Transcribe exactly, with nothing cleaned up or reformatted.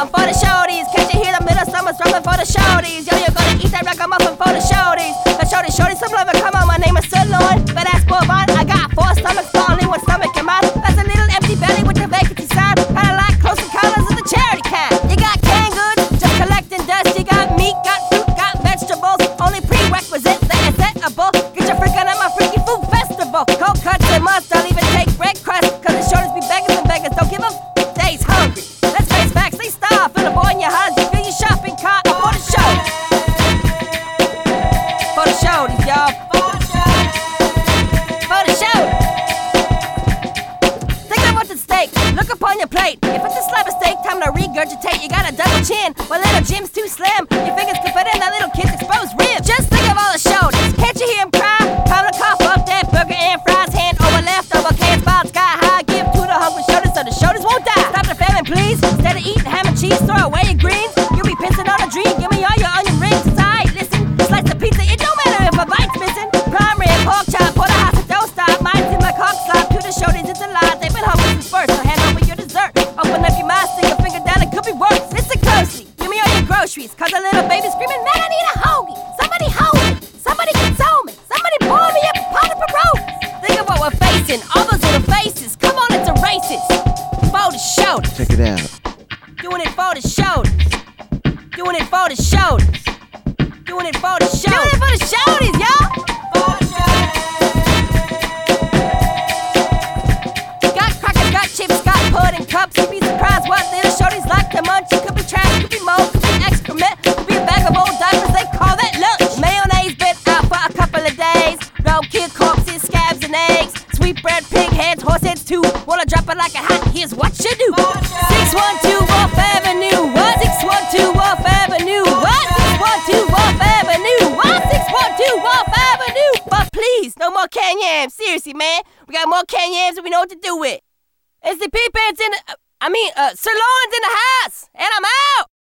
I'm for the shorties. Can't you hear the middle summer strumming for the shorties? Yo, you're gonna eat that ragamuffin for the shorties. The shorties, shorties, some love it, come on, my name is Sirloin. But as for mine, I got four stomachs, but only one stomach in mine. That's a little empty belly with the vacancy sign. Kinda like close encounters of the charity kind. You got canned goods, just collecting dust. You got meat, got fruit, got vegetables. Only prerequisite, they acceptable. Get your freak on at my freaky food festival. Cold cuts and must, don't even take bread crust. Cause the shorties be beggars and beggars, don't give a f***, they's hungry. Let's face facts, they starve. Feel the boy in your house, you fill your shopping cart for the show. For the shorties, y'all. For the show. Think about the steak, look upon your plate. If it's a slab of steak, time to regurgitate. You got a double chin, but little Jim's too slim. Your fingers can fit in that little kid's exposed ribs. Just think of all the shoulders, can't you hear him cry? Time to cough up that burger and fries. Hand over leftover cans, bob sky high. Give to the hungry shoulders so the shoulders won't die. Stop the famine, please. Instead of eating ham and cheese, throw away your greens. You'll be pissing on a dream. Give me all your onion rings. It's alright, listen. Slice of pizza, it don't matter if a bite's missing. Prime rib, pork chop, for the house, so don't stop. Mine's in my cock slop. To the shoulders, it's a lot. They've been hungry since first, so hand over your dessert. Open up your mouth, stick your finger down, it could be worse. Listen closely. Give me all your groceries, cause a little baby screaming, man, I need a hoagie. Somebody hold me. Somebody console me. Somebody pour me up a pot of pierogies. Think of what we're facing. All those little faces. Come on, it's a racist. For the shoulders. Check it out. Doing it for the shoulders. Doing it for the shoulders. Doing it for the shoulders. Doing it for the shoulders, y'all. For the shoulders. Got crackers, got chips, got pudding cups. You'd be surprised what little shorties like to munch. It could be trash, could be mold, could be excrement, could be a bag of old diapers. They call that lunch. Mayonnaise been out for a couple of days. Roadkill corpses, scabs and eggs. Sweetbread, pig heads, horse heads too. Wanna drop it like a hat? Here's what you do. six one two Wolf Avenue. What? six one two Wolf Avenue. What? six one two Wolf Avenue. What? six one two Wolf Avenue. But please, no more can yams. Seriously, man. We got more can yams and we know what to do with. S C P pants in the, uh, I mean, uh, Sirloin's in the house. And I'm out.